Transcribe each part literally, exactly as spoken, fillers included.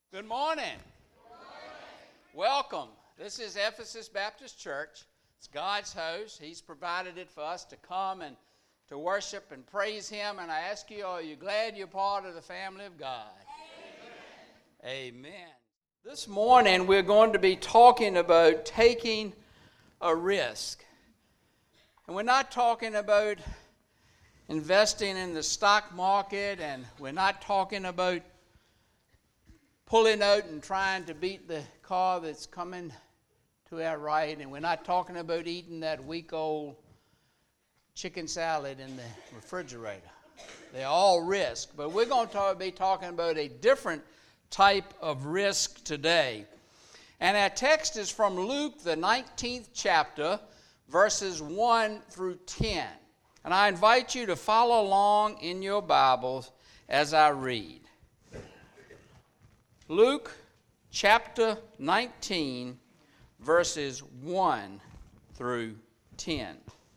Good morning. Good morning. Welcome. This is Ephesus Baptist Church. It's God's house. He's provided it for us to come and to worship and praise Him. And I ask you, are you glad you're part of the family of God? Amen. Amen. This morning we're going to be talking about taking a risk. And we're not talking about investing in the stock market, and we're not talking about pulling out and trying to beat the car that's coming to our right, and we're not talking about eating that week old chicken salad in the refrigerator. They're all risk, but we're going to talk, be talking about a different type of risk today. And our text is from Luke, the nineteenth chapter, verses one through ten. And I invite you to follow along in your Bibles as I read. Luke chapter nineteen, verses one through ten.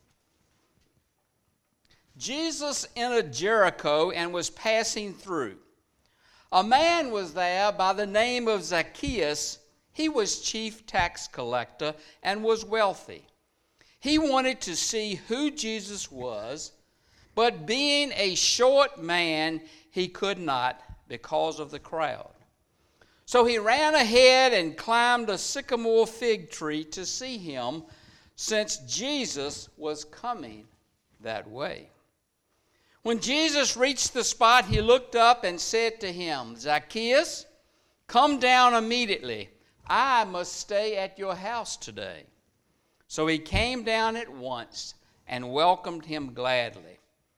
Jesus entered Jericho and was passing through. A man was there by the name of Zacchaeus. He was chief tax collector and was wealthy. He wanted to see who Jesus was, but being a short man, he could not because of the crowd. So he ran ahead and climbed a sycamore fig tree to see him, since Jesus was coming that way. When Jesus reached the spot, he looked up and said to him, "Zacchaeus, come down immediately. I must stay at your house today." So he came down at once and welcomed him gladly.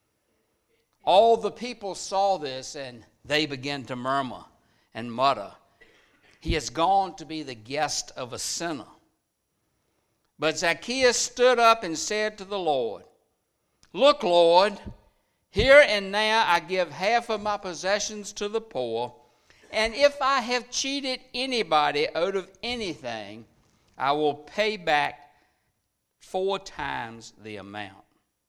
All the people saw this, and they began to murmur and mutter, "He has gone to be the guest of a sinner." But Zacchaeus stood up and said to the Lord, "Look, Lord, here and now I give half of my possessions to the poor, and if I have cheated anybody out of anything, I will pay back four times the amount."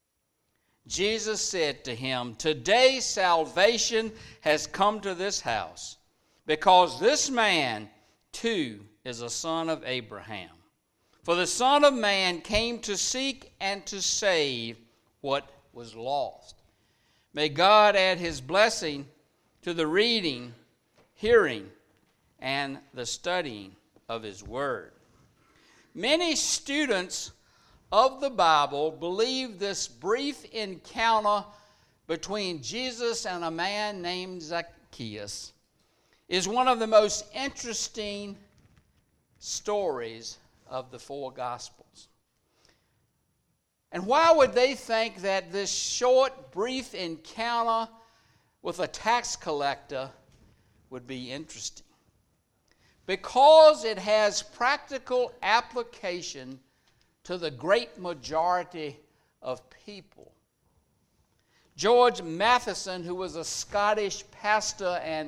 Jesus said to him, "Today salvation has come to this house, because this man too is a son of Abraham. For the Son of Man came to seek and to save what was lost." May God add His blessing to the reading, hearing, and the studying of His Word. Many students of the Bible believe this brief encounter between Jesus and a man named Zacchaeus is one of the most interesting stories of the four Gospels. And why would they think that this short, brief encounter with a tax collector would be interesting? Because it has practical application to the great majority of people. George Matheson, who was a Scottish pastor and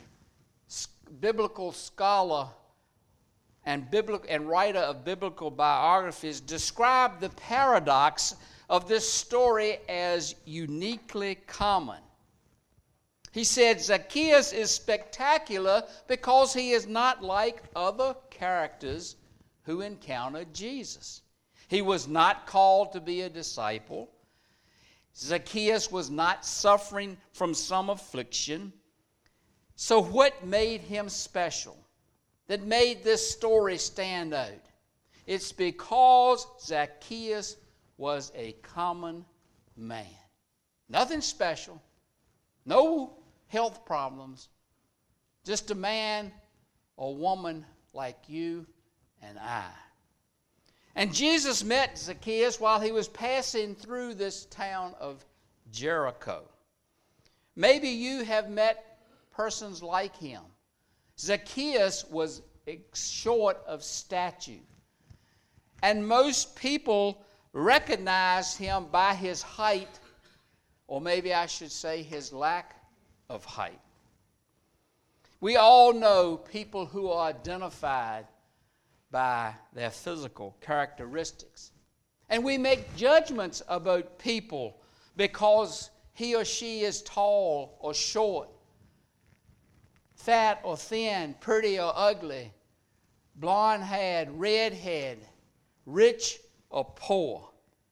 biblical scholar and, biblical, and writer of biblical biographies, described the paradox of this story as uniquely common. He said, "Zacchaeus is spectacular because he is not like other characters who encountered Jesus. He was not called to be a disciple. Zacchaeus was not suffering from some affliction. So what made him special? That made this story stand out? It's because Zacchaeus was a common man. Nothing special. No health problems. Just a man or woman like you and I. And Jesus met Zacchaeus while he was passing through this town of Jericho. Maybe you have met persons like him. Zacchaeus was short of stature, and most people recognized him by his height, or maybe I should say his lack of height. We all know people who are identified by their physical characteristics. And we make judgments about people because he or she is tall or short. fat or thin, pretty or ugly, blonde-haired, red-haired, rich or poor.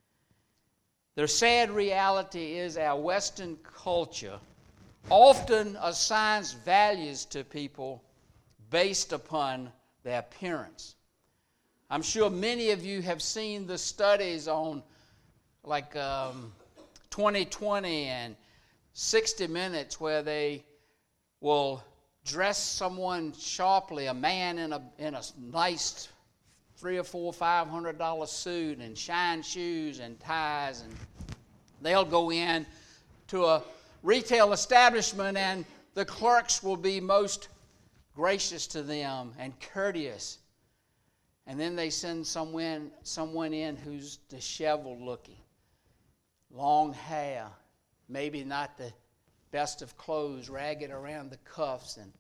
The sad reality is our Western culture often assigns values to people based upon their appearance. I'm sure many of you have seen the studies on like um, twenty twenty and sixty minutes where they will dress someone sharply, a man in a in a nice three or four, five hundred dollar suit and shine shoes and ties, and they'll go in to a retail establishment and the clerks will be most gracious to them and courteous. And then they send someone, someone in who's disheveled looking, long hair, maybe not the best of clothes, ragged around the cuffs and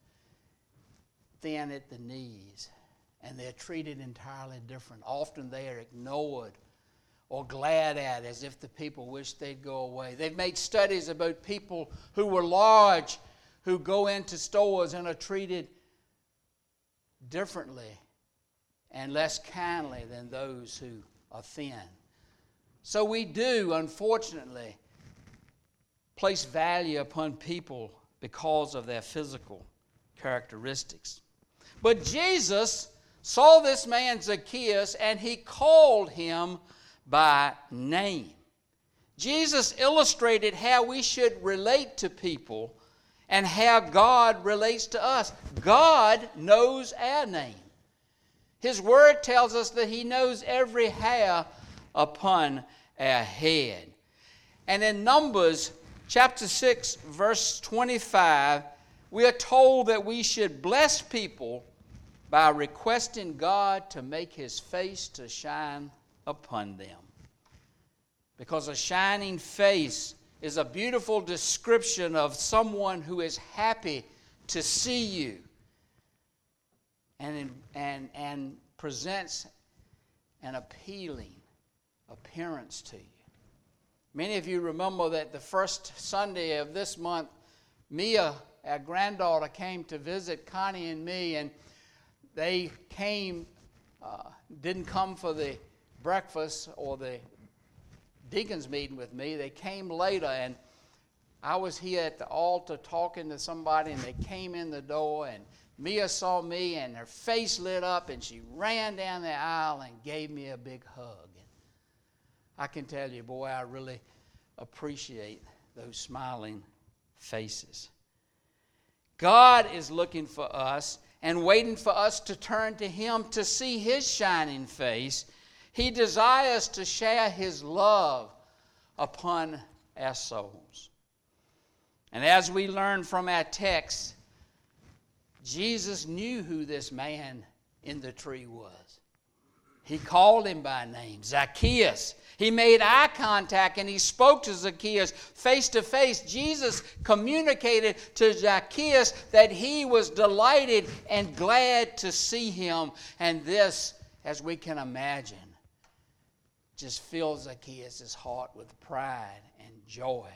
thin at the knees. And they're treated entirely different. Often they are ignored or glared at as if the people wish they'd go away. They've made studies about people who were large, who go into stores and are treated differently and less kindly than those who are thin. So we do, unfortunately, place value upon people because of their physical characteristics. But Jesus saw this man Zacchaeus and he called him by name. Jesus illustrated how we should relate to people and how God relates to us. God knows our name. His word tells us that he knows every hair upon our head. And in Numbers chapter six, verse twenty-five, we are told that we should bless people by requesting God to make his face to shine upon them. Because a shining face is a beautiful description of someone who is happy to see you and, and, and presents an appealing appearance to you. Many of you remember that the first Sunday of this month, Mia, our granddaughter, came to visit Connie and me, and they came, uh, didn't come for the breakfast or the deacons meeting with me. They came later, and I was here at the altar talking to somebody, and they came in the door, and Mia saw me, and her face lit up, and she ran down the aisle and gave me a big hug. And I can tell you, boy, I really appreciate those smiling faces. God is looking for us and waiting for us to turn to him to see his shining face. He desires to share his love upon our souls. And as we learn from our text, Jesus knew who this man in the tree was. He called him by name, Zacchaeus. He made eye contact and he spoke to Zacchaeus face to face. Jesus communicated to Zacchaeus that he was delighted and glad to see him. And this, as we can imagine, just fills Zacchaeus' heart with pride and joy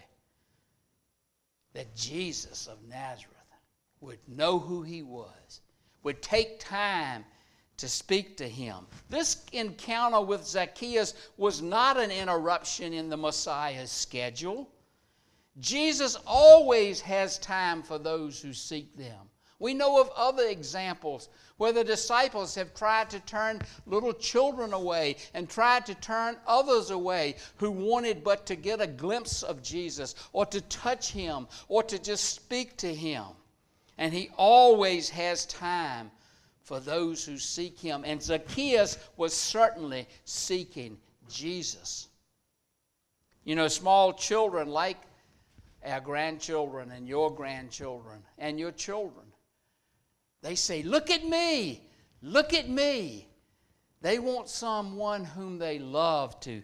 that Jesus of Nazareth would know who he was, would take time to speak to him. This encounter with Zacchaeus was not an interruption in the Messiah's schedule. Jesus always has time for those who seek them. We know of other examples where the disciples have tried to turn little children away and tried to turn others away who wanted but to get a glimpse of Jesus or to touch him or to just speak to him. And he always has time for those who seek him. And Zacchaeus was certainly seeking Jesus. You know, small children like our grandchildren and your grandchildren and your children, they say, look at me, look at me. They want someone whom they love to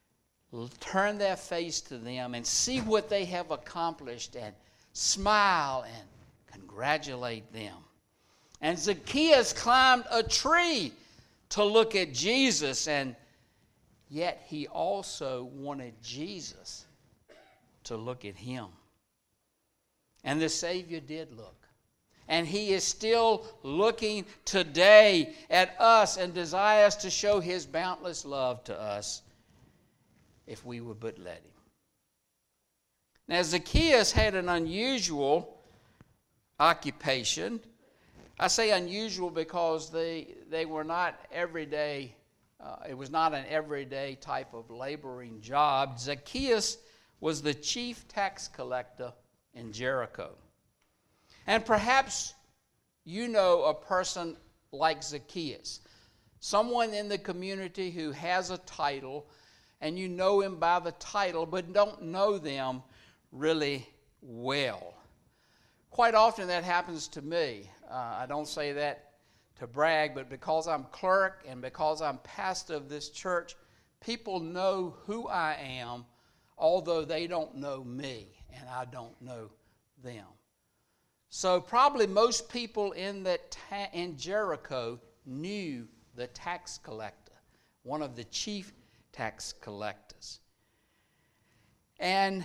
turn their face to them and see what they have accomplished and smile and congratulate them. And Zacchaeus climbed a tree to look at Jesus, and yet he also wanted Jesus to look at him. And the Savior did look. And he is still looking today at us and desires to show his boundless love to us if we would but let him. Now, Zacchaeus had an unusual occupation. I say unusual because they, they were not everyday, uh, it was not an everyday type of laboring job. Zacchaeus was the chief tax collector in Jericho. And perhaps you know a person like Zacchaeus, someone in the community who has a title, and you know him by the title, but don't know them really well. Quite often that happens to me. Uh, I don't say that to brag, but because I'm clerk and because I'm pastor of this church, people know who I am, although they don't know me and I don't know them. So probably most people in that ta- in Jericho knew the tax collector, one of the chief tax collectors. And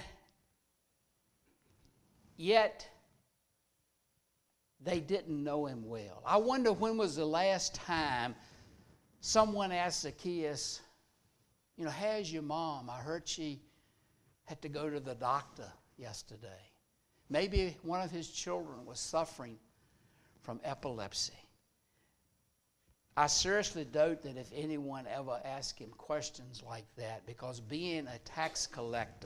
yet they didn't know him well. I wonder when was the last time someone asked Zacchaeus, you know, how's your mom? I heard she had to go to the doctor yesterday. Maybe one of his children was suffering from epilepsy. I seriously doubt that if anyone ever asked him questions like that, because being a tax collector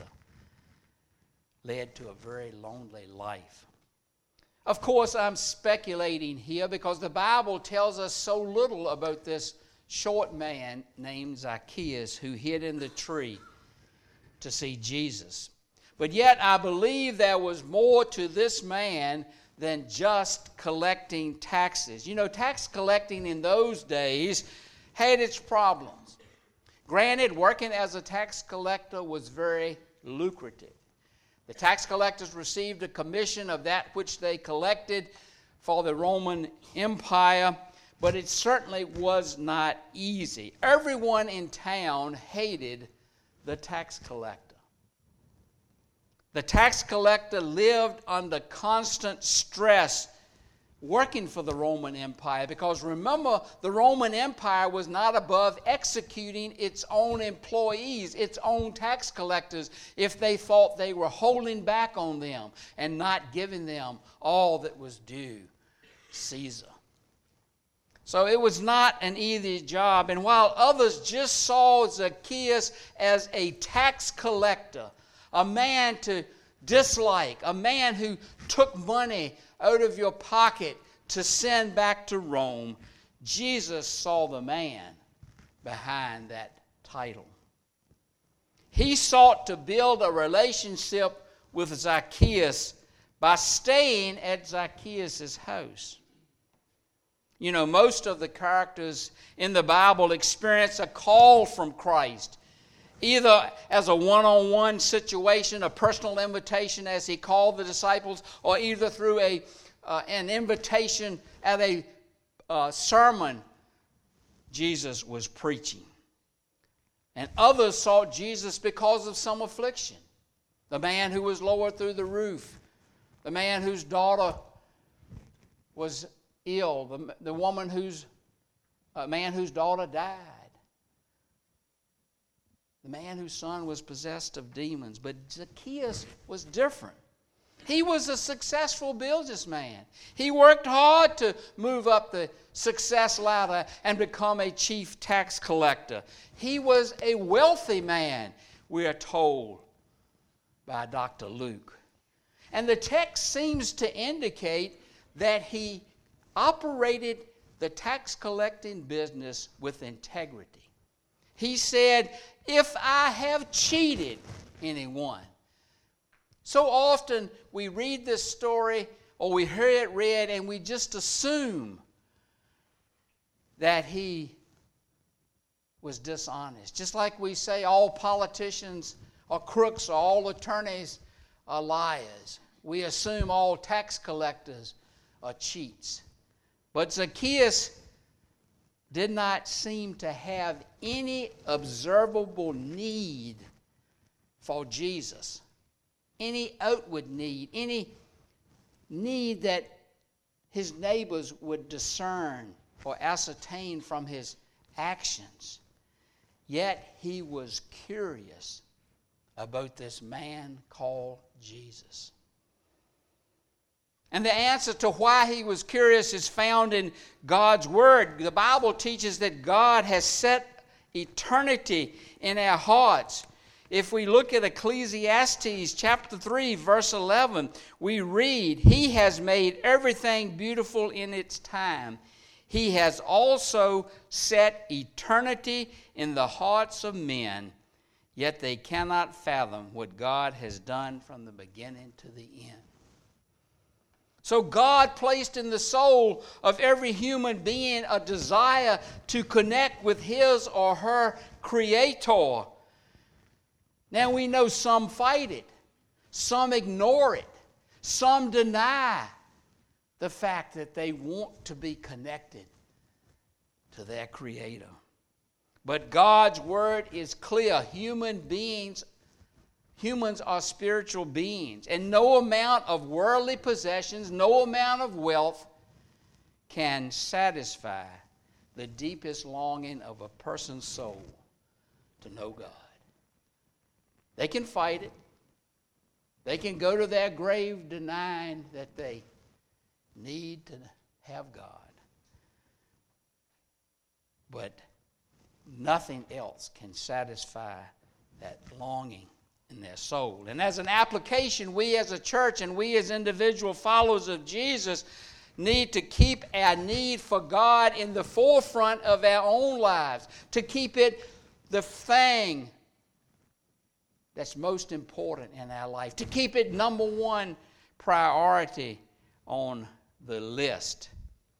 led to a very lonely life. Of course, I'm speculating here because the Bible tells us so little about this short man named Zacchaeus who hid in the tree to see Jesus. But yet I believe there was more to this man than just collecting taxes. You know, tax collecting in those days had its problems. Granted, working as a tax collector was very lucrative. The tax collectors received a commission of that which they collected for the Roman Empire, but it certainly was not easy. Everyone in town hated the tax collector. The tax collector lived under constant stress working for the Roman Empire, because remember, the Roman Empire was not above executing its own employees, its own tax collectors, if they thought they were holding back on them and not giving them all that was due Caesar. So it was not an easy job. And while others just saw Zacchaeus as a tax collector, a man to dislike, a man who took money out of your pocket to send back to Rome, Jesus saw the man behind that title. He sought to build a relationship with Zacchaeus by staying at Zacchaeus' house. You know, most of the characters in the Bible experience a call from Christ, either as a one-on-one situation, a personal invitation as he called the disciples, or either through a uh, an invitation at a uh, sermon Jesus was preaching. And others sought Jesus because of some affliction. The man who was lowered through the roof, the man whose daughter was ill, the, the woman whose, uh, man whose daughter died, the man whose son was possessed of demons. But Zacchaeus was different. He was a successful businessman. He worked hard to move up the success ladder and become a chief tax collector. He was a wealthy man, we are told by Doctor Luke. And the text seems to indicate that he operated the tax collecting business with integrity. He said, if I have cheated anyone. So often we read this story or we hear it read and we just assume that he was dishonest. Just like we say all politicians are crooks or all attorneys are liars. We assume all tax collectors are cheats. But Zacchaeus did not seem to have any observable need for Jesus, any outward need, any need that his neighbors would discern or ascertain from his actions. Yet he was curious about this man called Jesus. And the answer to why he was curious is found in God's Word. The Bible teaches that God has set eternity in our hearts. If we look at Ecclesiastes chapter three, verse eleven, we read, "He has made everything beautiful in its time. He has also set eternity in the hearts of men, yet they cannot fathom what God has done from the beginning to the end." So God placed in the soul of every human being a desire to connect with his or her Creator. Now we know some fight it, some ignore it, some deny the fact that they want to be connected to their Creator. But God's Word is clear. Human beings, humans are spiritual beings, and no amount of worldly possessions, no amount of wealth can satisfy the deepest longing of a person's soul to know God. They can fight it. They can go to their grave denying that they need to have God. But nothing else can satisfy that longing in their soul. And as an application, we as a church and we as individual followers of Jesus need to keep our need for God in the forefront of our own lives, to keep it the thing that's most important in our life, to keep it number one priority on the list.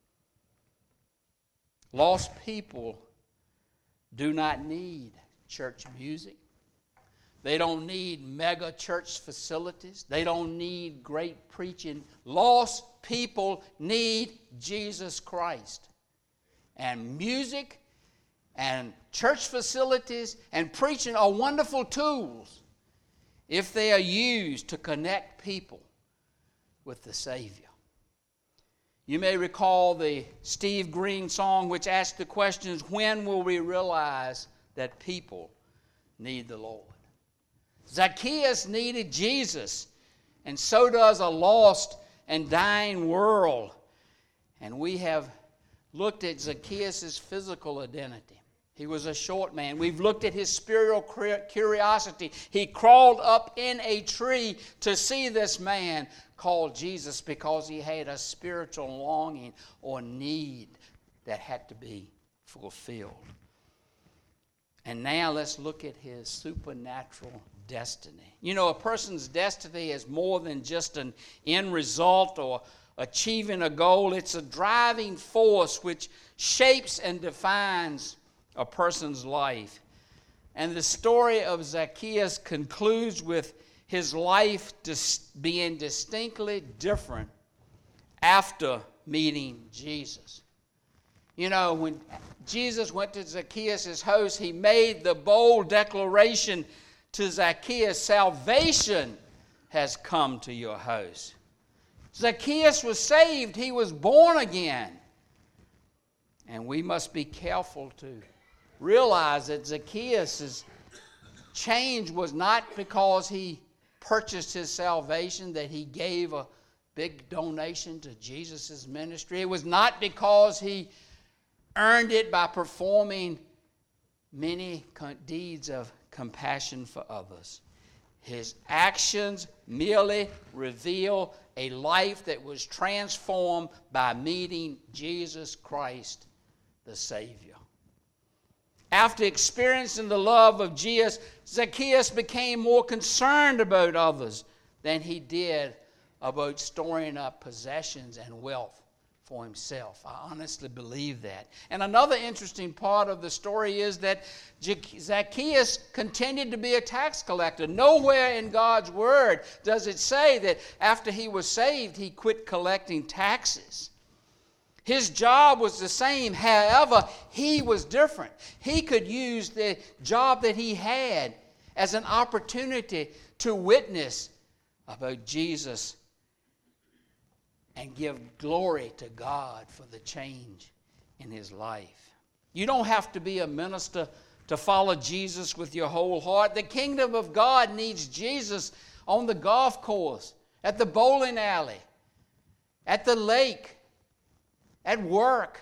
Lost people do not need church music. They don't need mega church facilities. They don't need great preaching. Lost people need Jesus Christ. And music and church facilities and preaching are wonderful tools if they are used to connect people with the Savior. You may recall the Steve Green song which asked the questions, when will we realize that people need the Lord? Zacchaeus needed Jesus, and so does a lost and dying world. And we have looked at Zacchaeus' physical identity. He was a short man. We've looked at his spiritual curiosity. He crawled up in a tree to see this man called Jesus because he had a spiritual longing or need that had to be fulfilled. And now let's look at his supernatural destiny. You know, a person's destiny is more than just an end result or achieving a goal. It's a driving force which shapes and defines a person's life. And the story of Zacchaeus concludes with his life dis- being distinctly different after meeting Jesus. You know, when Jesus went to Zacchaeus' house, he made the bold declaration to Zacchaeus, salvation has come to your house. Zacchaeus was saved. He was born again. And we must be careful to realize that Zacchaeus' change was not because he purchased his salvation, that he gave a big donation to Jesus' ministry. It was not because he earned it by performing many deeds of compassion for others. His actions merely reveal a life that was transformed by meeting Jesus Christ, the Savior. After experiencing the love of Jesus, Zacchaeus became more concerned about others than he did about storing up possessions and wealth for himself. I honestly believe that. And another interesting part of the story is that Zacchaeus continued to be a tax collector. Nowhere in God's Word does it say that after he was saved, he quit collecting taxes. His job was the same. However, he was different. He could use the job that he had as an opportunity to witness about Jesus and give glory to God for the change in his life. You don't have to be a minister to follow Jesus with your whole heart. The kingdom of God needs Jesus on the golf course, at the bowling alley, at the lake, at work,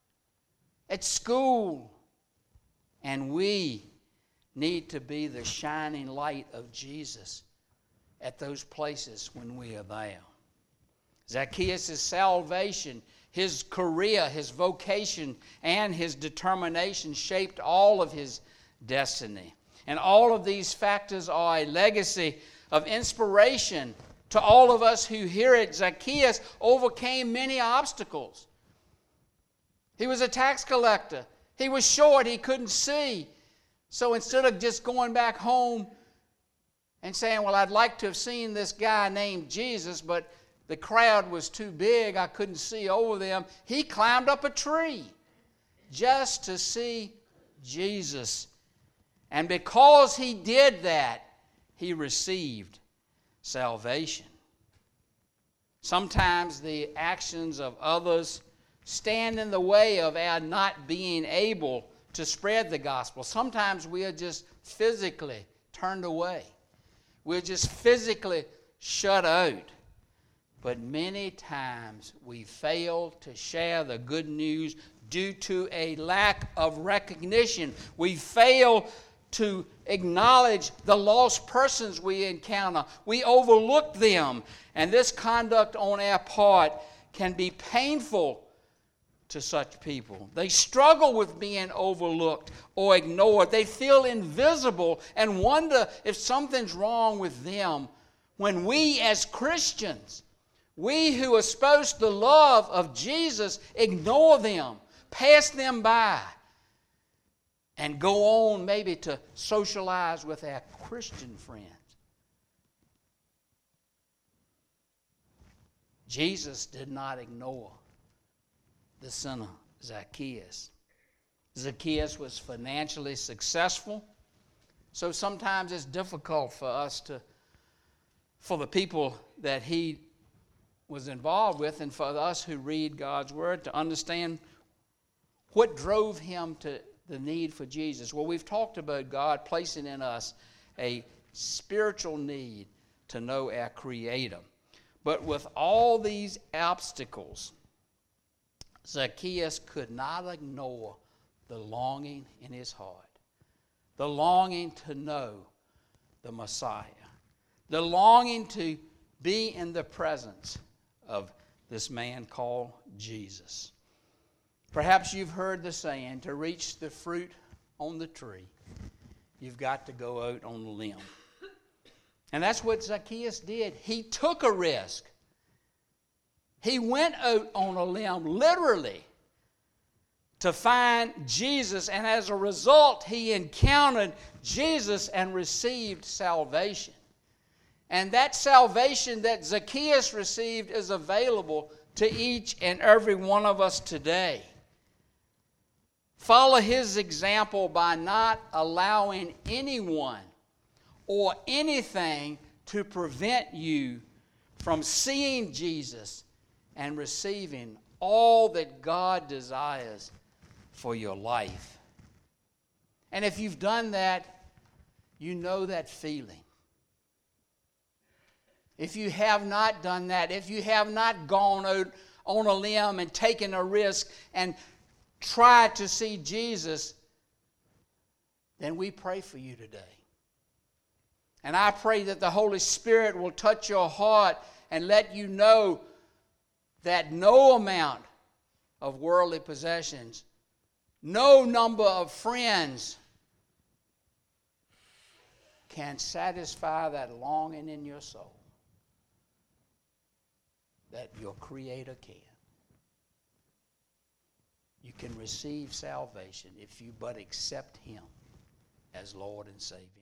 at school. And we need to be the shining light of Jesus at those places when we are there. Zacchaeus' salvation, his career, his vocation, and his determination shaped all of his destiny. And all of these factors are a legacy of inspiration to all of us who hear it. Zacchaeus overcame many obstacles. He was a tax collector. He was short. He couldn't see. So instead of just going back home and saying, well, I'd like to have seen this guy named Jesus, but the crowd was too big, I couldn't see over them, he climbed up a tree just to see Jesus. And because he did that, he received salvation. Sometimes the actions of others stand in the way of our not being able to spread the gospel. Sometimes we are just physically turned away. We're just physically shut out. But many times we fail to share the good news due to a lack of recognition. We fail to acknowledge the lost persons we encounter. We overlook them. And this conduct on our part can be painful to such people. They struggle with being overlooked or ignored. They feel invisible and wonder if something's wrong with them. When we as Christians, we who are supposed to love of Jesus, ignore them, pass them by, and go on maybe to socialize with our Christian friends. Jesus did not ignore the sinner Zacchaeus. Zacchaeus was financially successful, so sometimes it's difficult for us to, for the people that he was involved with, and for us who read God's Word, to understand what drove him to the need for Jesus. Well, we've talked about God placing in us a spiritual need to know our Creator. But with all these obstacles, Zacchaeus could not ignore the longing in his heart, the longing to know the Messiah, the longing to be in the presence of this man called Jesus. Perhaps you've heard the saying, to reach the fruit on the tree, you've got to go out on the limb. And that's what Zacchaeus did. He took a risk. He went out on a limb, literally, to find Jesus, and as a result, he encountered Jesus and received salvation. And that salvation that Zacchaeus received is available to each and every one of us today. Follow his example by not allowing anyone or anything to prevent you from seeing Jesus and receiving all that God desires for your life. And if you've done that, you know that feeling. If you have not done that, if you have not gone out on a limb and taken a risk and tried to see Jesus, then we pray for you today. And I pray that the Holy Spirit will touch your heart and let you know that no amount of worldly possessions, no number of friends can satisfy that longing in your soul that your Creator can. You can receive salvation if you but accept Him as Lord and Savior.